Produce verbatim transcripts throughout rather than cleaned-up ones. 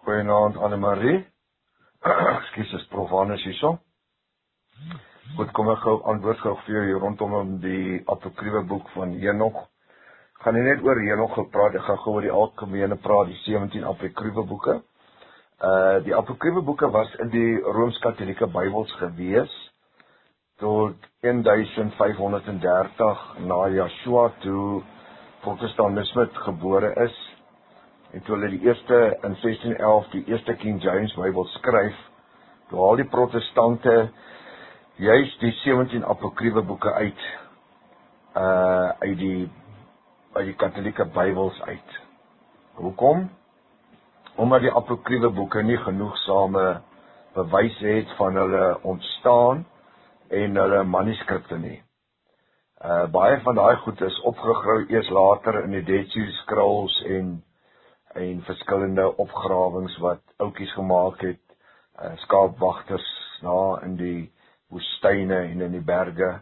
Goeienaand Annemarie. Ekskuus, is Prof Hannes hierso. Goed, kom ek gou antwoord gou vir jou rondom die apokryfe boek van Henok. Ek gaan nie net oor Henok gepraat, ek gaan gou oor die algemene praat, die sewentien apokryfe boeke. Uh, die apokryfe boeke was in die Rooms-Katholieke Bybels gewees tot duisend vyfhonderd dertig na Yeshua toe Protestantisme gebore is. En toe hulle die eerste in sestien elf die eerste King James Bybel skryf, toe al die protestante juist die sewentien apokryfe boeke uit uh, uit die uit die katholieke Bybels uit. Hoekom? Omdat die apokryfe boeke nie genoegsame bewys het van hulle ontstaan en hulle manuskripte nie. Uh, baie van daai goed is opgegrou eers later in die Dead Sea Scrolls en en verskillende opgrawings wat oukies gemaak het, uh, skaapwagters na in die woestyne en in die berge,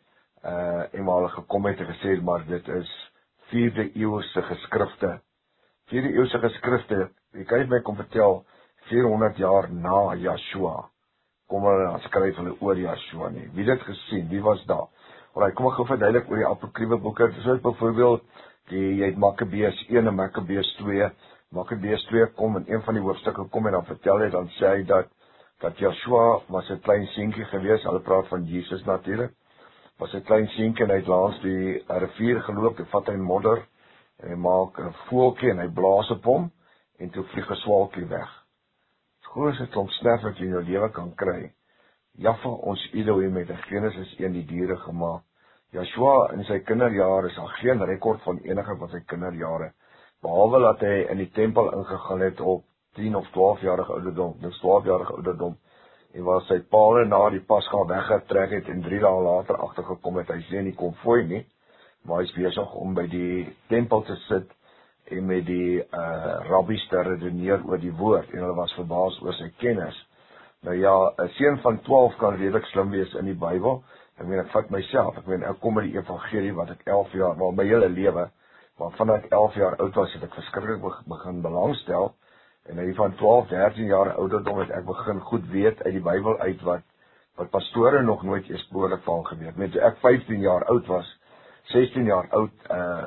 uh, en waar hulle gekom het en gesê, maar dit is vierde eeuse geskrifte. Vierde eeuse geskrifte, jy kan nie my kom vertel, vierhonderd jaar na Yeshua, kom hulle dan skryf hulle oor Yeshua nie. Wie dit gesien, wie was daar? Alright, kom ek gou verduidelik oor die apokryfe boeke. Dit is byvoorbeeld die, jy het Makkabees een en Makkabees twee. Makkabees twee kom in een van die hoofstukke kom en dan vertel hy, dan sê hy dat, dat Yeshua was 'n klein seentjie gewees, hulle praat van Jesus natuurlik, was 'n klein seentjie en hy het langs die rivier geloop, en vat hy modder, en hy maak 'n voeltjie en hy blaas op hom, en toe vlieg 'n swalkie weg. Het grootste klomp sterf wat jy in jou lewe kan kry. Jaffa ons Elohim het in Genesis een die diere gemaak. Yeshua in sy kinderjare is al geen rekord van enige van sy kinderjare, behalwe dat hy in die tempel ingegaan het op tien of twaalf jarige ouderdom, dus twaalf jarige ouderdom, en waar sy paal na die Pasga weggetrek het en drie dae later agtergekom het, hy sê nie kom fooi nie, maar hy is besig om by die tempel te sit en met die uh, rabbies te redeneer oor die woord, en hulle was verbaas oor sy kennis. Nou ja, 'n seun van twaalf kan redelik slim wees in die Bybel. Ek meen, ek vat myself, ek meen, ek kom met die evangelie wat ek elf jaar, wel my hele lewe, maar vanaf ek elf jaar oud was, het ek verskriklik begin belangstel, en hy van twaalf, dertien jaar ouderdom het ek begin goed weet uit die Bybel uit wat, wat pastore nog nooit eens behoorlik van geweet. Met toe ek vyftien jaar oud was, sestien jaar oud, uh,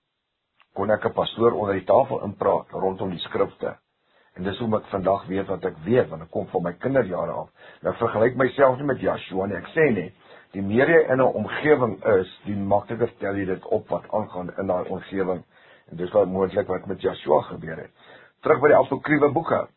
kon ek 'n pastoor onder die tafel inpraat rondom die skrifte. En dis hoe ek vandag weet wat ek weet, want ek kom van my kinderjare af. Nou ek vergelyk myself nie met Yeshua nie, ek sê nie, die meer jy in 'n omgewing is, die makliker tel jy dit op wat aangaan in daai omgewing. En dis wat moontlik wat met Yeshua gebeur het. Terug by die apokryfe boeke.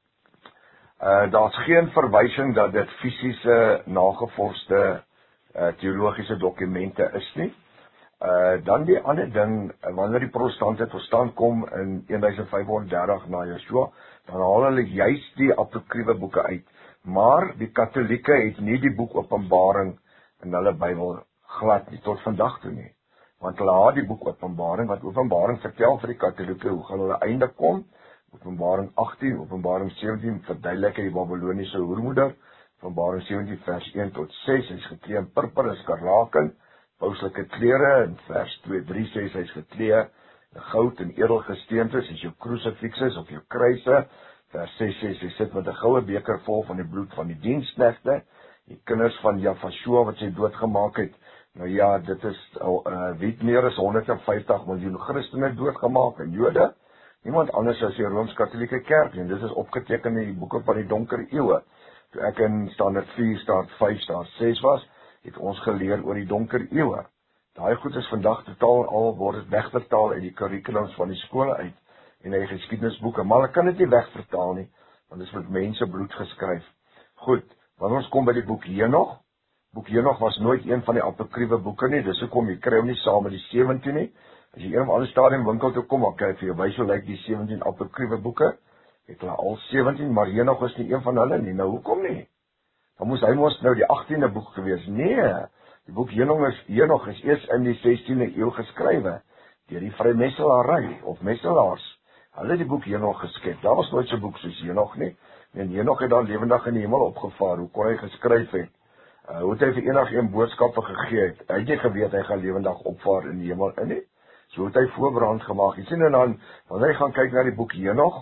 Uh, daar's geen verwysing dat dit fisiese, nagevorste, uh, teologiese dokumente is nie. Uh, dan die ander ding, wanneer die protestante tot stand kom in duisend vyfhonderd dertig na Yeshua, dan haal hulle juist die apokryfe boeke uit. Maar die katholieke het nie die boek Openbaring in hulle Bybel glad nie, tot vandag toe nie. Want hulle haal die boek Openbaring, want Openbaring vertel vir die katholieke hoe gaan hulle einde kom. Openbaring agtien, Openbaring sewentien verduidelik die Babyloniese hoermoeder. Openbaring sewentien vers een tot ses, hy is geklee in purper en skarlaken, pauslike klere, in vers twee drie sê hy is geklee in goud en edelgesteentes, is jou crucifixes of jou kruise. Vers ses sê hy sit met 'n goue beker vol van die bloed van die diensknegte, die kinders van Jafashua wat sy doodgemaak het. Nou ja, dit is al uh, wie meer as honderd en vyftig miljoen Christene doodgemaak en Jode. Niemand anders as die Rooms-Katholieke Kerk, en dit is opgeteken in die boeke van die donker eeue. Toe ek in standaard vier, standaard vyf, standaard ses was, het ons geleer oor die donker eeue. Daai goed is vandag totaal al word het wegvertaal uit die kurrikulums van die skole uit en die geskiedenisboeke, maar hulle kan dit nie wegvertaal nie, want dit is met mense bloed geskryf. Goed, wanneer ons kom by die boek Henok, boek Henok was nooit een van die apokryfe boeke nie, dis hoekom jy kry hom nie saam met die sewentien nie. As jy een of ander stadium winkel toe kom, dan kry jy vir jou wys hoe lyk die sewentien apokryfe boeke. Het hulle al sewentien, maar Henok is nie een van hulle nie. Nou hoekom nie? Dan moes hy mos nou die agtiende boek gewees. Nee, die boek Henok is, Henok is eers in die sestiende eeu geskrywe, deur die vrymetselary of messelaars. Hulle het die boek Henok geskep. Daar was nooit so 'n boek soos Henok nie. En Henok het dan lewendig in die hemel opgevaar. Hoe kon hy geskryf het? Uh, hoe het hy vir enige boodskappe gegee het? Hy het nie geweet hy gaan lewendig opvaar in die hemel in nie. So het hy voorbrand gemaak. Jy sien en dan, wanneer hy gaan kyk na die boek Henok,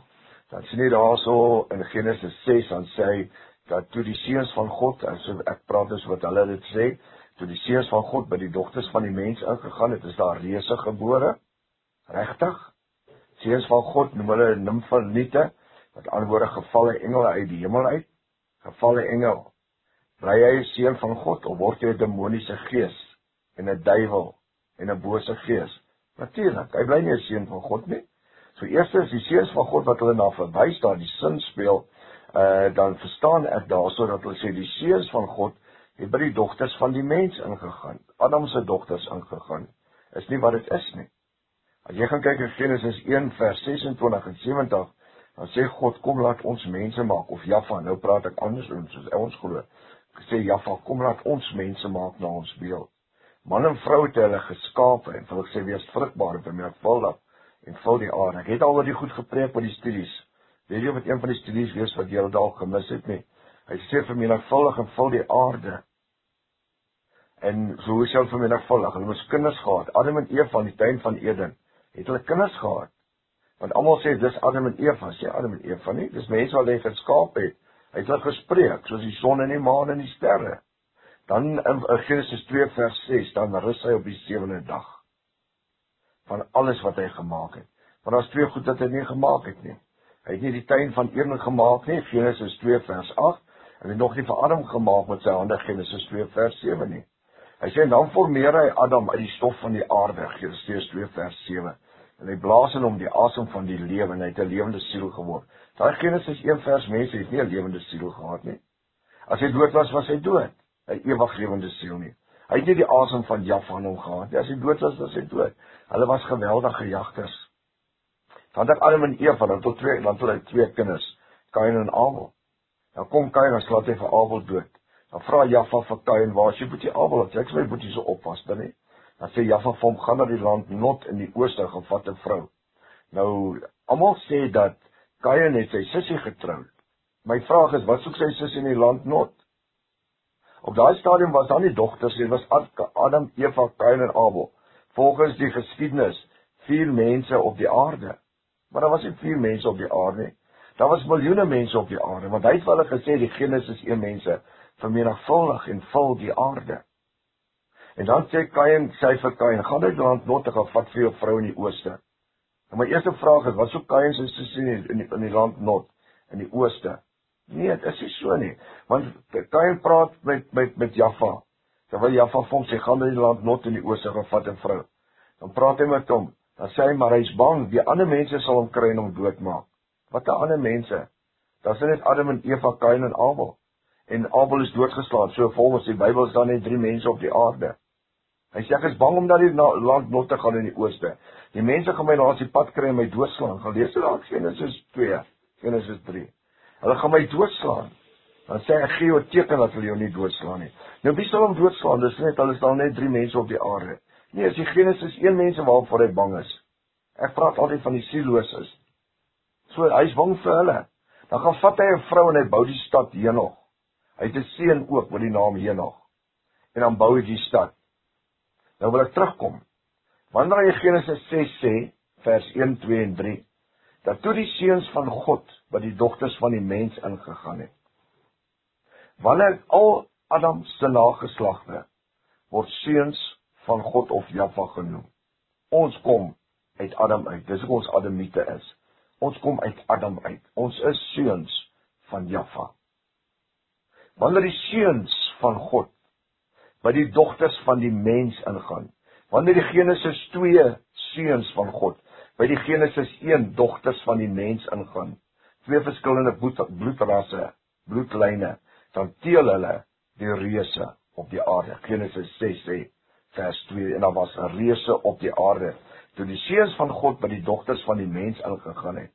Dan sien jy daarso in Genesis ses, dan sê hy, dat toe die seuns van God, en so ek praat dus wat hulle dit sê, toe die seuns van God by die dogters van die mens ingegaan het, is daar reëse gebore, regtig? Seuns van God noem hulle nimfalite, met ander woorde gevalle engele uit die hemel uit, gevalle engel. Bly hy 'n seun van God, of word hy 'n demoniese gees, en 'n duiwel, en 'n bose gees? Natuurlik, hy bly nie 'n seun van God nie. So eers is die seuns van God wat hulle na verwys daar, die sin speel, uh, dan verstaan ek daar, so dat hulle sê, die seuns van God, het by die dogters van die mens ingegaan, Adam se dogters ingegaan, is nie wat dit is nie. As jy gaan kyk in Genesis een vers sesentwintig en sewentig, dan sê God, kom laat ons mense maak, of Jaffa, nou praat ek anders, soos ons glo, sê Jaffa, kom laat ons mense maak na ons beeld. Man en vrou het hulle geskape, en wil ek sê, wees vrugbaar, en vermenigvuldig, en vul die aarde. Ek het al wat die goed gepreek met die studies, weet jy of het een van die studies wees, wat jy dalk gemis het nie, hy sê vermenigvuldig en vul die aarde, en so is hy vermenigvuldig, hulle moes kinders gehad, Adam en Eva in die tuin van Eden, het hulle kinders gehad, want almal sê, dis Adam en Eva, sê Adam en Eva nie, dis mense wat hy geskaap het, hy het hulle gespreek, soos die son en die maan en die sterre. Dan in Genesis twee vers ses, dan rus hy op die sewende dag, van alles wat hy gemaak het. Maar daar is twee goed dat hy nie gemaak het nie. Hy het nie die tuin van Eden gemaak nie, Genesis twee vers agt, en hy het nog nie vir Adam gemaak met sy hande, Genesis twee vers sewe nie. Hy sê, dan formeer hy Adam uit die stof van die aarde, Genesis twee vers sewe, en hy blaas in hom die asem van die lewe, en hy het 'n lewende siel geword. Daai Genesis een vers mense het nie 'n lewende siel gehad nie. As hy dood was, was hy dood. 'n ewig lewende siel nie. Hy het nie die asem van Jaffa in hom gehad nie. As hy dood was, was hy dood. Hulle was geweldige jagters. Dan het Adam en Eva, dan tot twee, dan tot hy twee kinders, Kain en Abel. Dan kom Kain en slaat hy vir Abel dood. Dan vra Jaffa vir Kain, waar is jy boetie Abel? Dat ek sy boetie so oppas, dan nie. Dan sê Jaffa vir hom, gaan na die land Not in die ooste, gevat 'n vrou. Nou, almal sê dat Kain het sy sussie getroud. My vraag is, wat soek sy sussie in die land Not? Op daai stadium was daar nie dogters, dit was Adam, Eva, Kain en Abel. Volgens die geskiedenis, vier mense op die aarde. Maar daar was nie vier mense op die aarde nie. Daar was miljoene mense op die aarde, want hy het hulle gesê, die Genesis een mense, vermenigvuldig en vul die aarde. En dan sê Kain, sê vir Kain, gaan uit land Not, gaan vat vir jou vrou in die ooste. En my eerste vraag is, wat soek Kain sy sussie in, in, in die land Not, in die ooste? Nee, dit is nie so nie, want Kain praat met, met, met Jaffa, terwyl Jaffa vir hom sê, gaan in die land Not in die ooste, gaan vat 'n vrou. Dan praat hy met hom, dan sê hy, maar hy is bang, die ander mense sal hom kry en hom doodmaak. Wat die ander mense? Daar is net Adam en Eva, Kain en Abel. En Abel is doodgeslaan, so volgens die Bybel is daar net drie mense op die aarde. Hy sê, ek is bang om na die land Not te gaan in die ooste. Die mense gaan my langs die pad kry en my doodslaan. Gaan lees daar Genesis twee, Genesis drie. Hulle gaan my doodslaan. Dan sê ek, gee jou teken dat hulle jou nie doodslaan nie. Nou wie sal hom doodslaan? Dis net, hulle is daar net drie mense op die aarde. Nee, as die Genesis een mense waarvoor hy bang is. Ek praat altyd van die sieloses. So, hy is bang vir hulle. Dan gaan vat hy 'n vrou en hy bou die stad Henog. Hy het 'n seun ook met die naam Henog. En dan bou hy die stad. Nou wil ek terugkom. Wanneer hy Genesis ses sê, vers een, twee en drie, dat toe die seuns van God by die dogters van die mens ingegaan het. Wanneer al Adam se nageslagte word seuns van God of Jaffa genoem. Ons kom uit Adam uit. Dis hoe ons Adamiete is. Ons kom uit Adam uit. Ons is seuns van Jaffa. Wanneer die seuns van God by die dogters van die mens ingaan. Wanneer die Genesis twee seuns van God by die Genesis een dogters van die mens ingaan. Twee verskillende bloed, bloedrasse, bloedlyne, dan teel hulle die reuse op die aarde. Genesis ses sê, vers twee, en daar was 'n reuse op die aarde, toe die seuns van God by die dogters van die mens ingegaan het.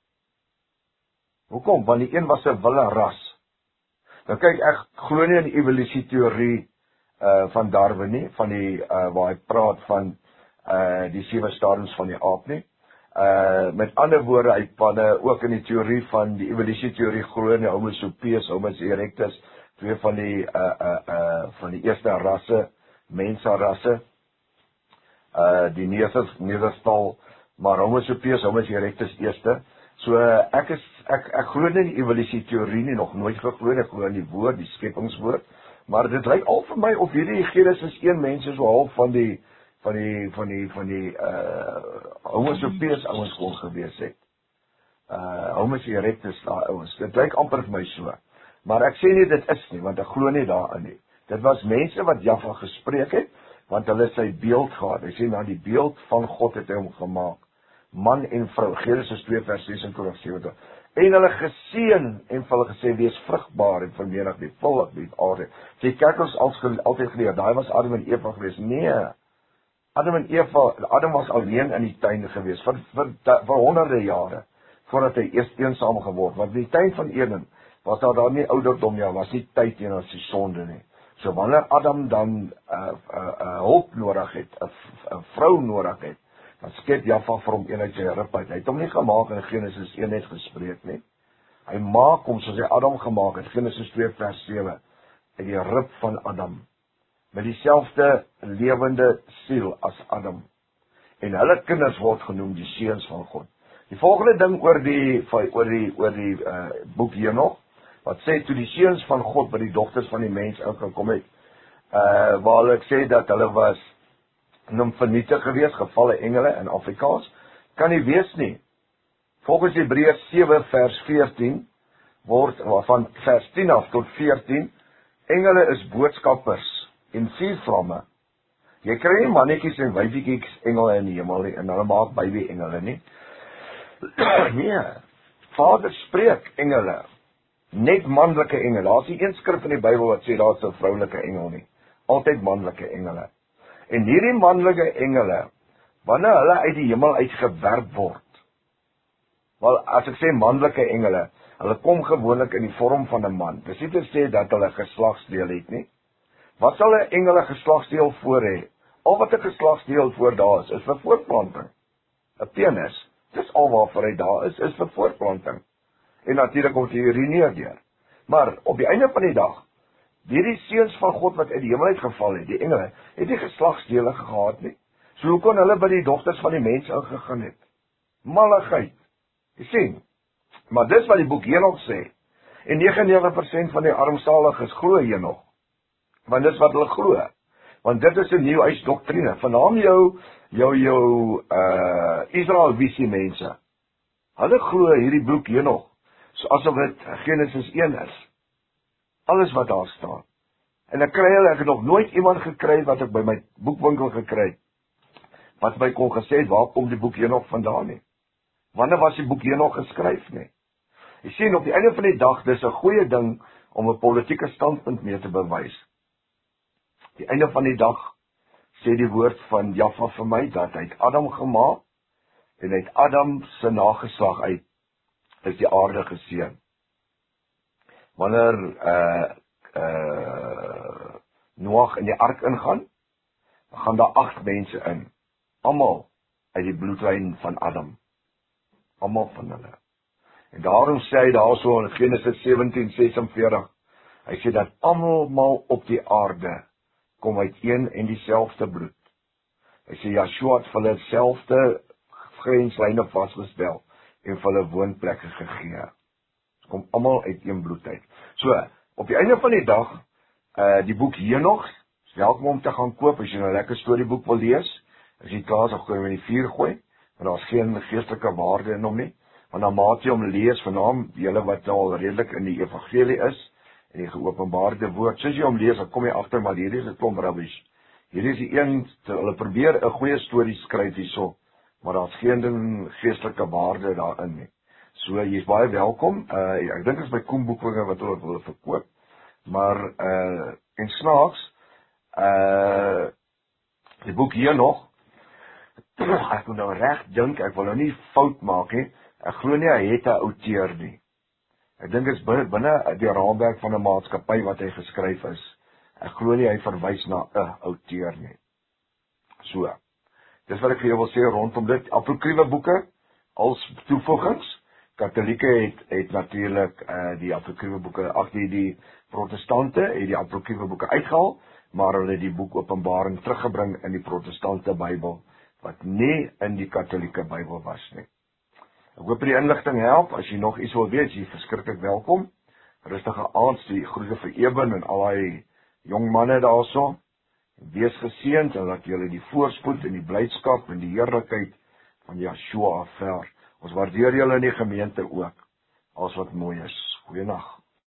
Hoekom? Want die een was 'n wilde ras. Nou kyk, ek glo nie in die evolusie-teorie uh, van Darwin nie, van die, uh, waar hy praat van uh, die sewe stadiums van die aap nie. Uh, met ander woorde, hy van uh, ook in die teorie van die evolusie-teorie glo in die Homo sapiens, Homo erectus, twee van die uh, uh, uh, van die eerste rasse, mensrasse, uh, die Neanderthal, maar Homo sapiens, Homo erectus eerste. So ek is ek ek glo nie in die evolusie teorie nie, nog nooit geglo nie, ek glo in die woord, die skepingswoord, maar dit lyk al vir my of hierdie Genesis een mens is so half van die van die van die van die uh Homo sapiens ouens kon gewees het. Uh Homo erectus daai ouens. Dit lyk amper vir my so. Maar ek sê nie dit is nie, want ek glo nie daarin nie. Dit was mense wat Jahwe gespreek het, want hulle sy beeld gehad. Hy sê na die beeld van God het hy hom gemaak. Man en vrou, Genesis twee vers sesentwintig sewentig. En hulle geseën en vir hulle gesê wees vrugbaar en vermenig die vul die aarde. Sê kyk ons als altyd geleer, daai was Adam en Eva gewees. Nee. Adam en Eva, Adam was alleen in die tuin gewees vir vir, vir honderde jare voordat hy eers eensaam geword. Want in die tuin van Eden was daar daar nie ouderdom ja, was nie tyd teenoor sy sonde nie. So wanneer Adam dan 'n uh, uh, uh, hulp nodig het, 'n uh, uh, vrou nodig het, dan skep Jahwe vir hom een uit sy rib uit. Hy het hom nie gemaak in Genesis een net gespreek nie. Hy maak hom soos hy Adam gemaak het, Genesis twee vers sewe, uit die rib van Adam, met dieselfde lewende siel as Adam. En hulle kinders word genoem die seuns van God. Die volgende ding oor die oor die oor die uh, boek hier nog, wat sê toe die seuns van God by die dogters van die mens uitgekom het, uh, waar hulle sê dat hulle was nimfiniete gewees, gevalle engele in Afrikaans, kan nie wees nie. Volgens Hebreërs sewe vers veertien word van vers tien af tot veertien, engele is boodskappers en vuurvlamme. Jy kry nie mannetjies en wyfietjies engele in die hemel nie, en hulle maak baby engele nie. Nee, Vader spreek engele, net manlike engele. Daar's nie een skrif in die Bybel wat sê daar's 'n vroulike engel nie. Altyd manlike engele. En hierdie manlike engele, wanneer hulle uit die hemel uitgewerp word, wel as ek sê manlike engele, hulle kom gewoonlik in die vorm van 'n man. Dis nie te sê dat hulle geslagsdeel het nie. Wat sal 'n engel 'n geslagsdeel voor hê? Al wat 'n geslagsdeel voor daar is, is vir voortplanting. 'n Penis, dis al waarvoor hy daar is, is vir voortplanting. En natuurlik kom die urineer deur. Maar op die einde van die dag, hierdie seuns van God wat uit die hemel uitgeval het, die engele, het nie geslagsdele gehad nie. So hoe kon hulle by die dogters van die mens ingegaan het? Malligheid. Jy sien, maar dis wat die boek Henog sê. En negenennegentig persent van die armsaliges glo Henog. Want dis wat hulle glo. Want dit is 'n nuwe eis doktrine. Vanaam jou jou jou uh Israel visie mense. Hulle glo hierdie boek Henog, so asof dit Genesis een is. Alles wat daar staan. En ek kry hulle, ek het nog nooit iemand gekry wat ek by my boekwinkel gekry, wat my kon gesê het, waar kom die boek Henog vandaan nie? Wanneer was die boek Henog geskryf nie? Jy sien, op die einde van die dag, dis 'n goeie ding om 'n politieke standpunt mee te bewys. Die einde van die dag sê die woord van Jahwe vir my dat hy het Adam gemaak en uit Adam se nageslag uit is die aarde geseën. Wanneer uh uh Noag in die ark ingaan, dan gaan daar agt mense in, almal uit die bloedlyn van Adam. Almal van hulle. En daarom sê hy daarso in Genesis sewentien sesenveertig, hy sê dat almal op die aarde kom uit een en dieselfde bloed. Hy sê Joshua het vir hulle dieselfde grenslyne vasgestel en vir hulle woonplekke gegee. Kom almal uit een bloed uit. So, op die einde van die dag, uh, die boek Henog, is welkom om te gaan koop, as jy 'n lekker storieboek wil lees, as jy klaar is, dan kan jy in die vuur gooi, maar daar's geen geestelike waarde in hom nie, want dan maak jy hom lees, vanaam, die hele wat al redelik in die evangelie is, en die geopenbaarde woord, soos jy hom lees, dan kom jy agter, maar hierdie is 'n klomp rubbish. Hierdie is die een, hulle probeer 'n goeie storie skryf hierso, maar daar's geen geestelike waarde daarin nie. So, jy is baie welkom, uh, ek dink dit is by Koen Boekwinge wat hulle wil verkoop, maar, uh, en snaaks, uh, die boek hier nog, ek moet nou reg dink, ek wil nou nie fout maak nie, ek glo nie, hy het 'n outeur nie. Ek dink dit is binne, binne die raamwerk van 'n maatskappy wat hy geskryf is. Ek glo nie, hy verwys na 'n outeur nie. So, dis wat ek vir jou wil sê rondom dit, apokriewe boeke, als toevoegings, Katolieke het, het natuurlik uh, die apokriewe boeke, ag die, die protestante het die apokriewe boeke uitgehaal, maar hulle het die boek Openbaring teruggebring in die protestante Bybel, wat nie in die Katolieke Bybel was nie. Ek hoop die inligting help. As jy nog iets wil weet, jy verskriklik welkom. Rustige aand, die groete vir Eben en al die jong manne daarso. Wees geseënd en laat julle die voorspoed en die blydskap en die heerlikheid van Yeshua ervaar. Ons waardeer julle in die gemeente ook. Alles wat mooi is. Goeienaand.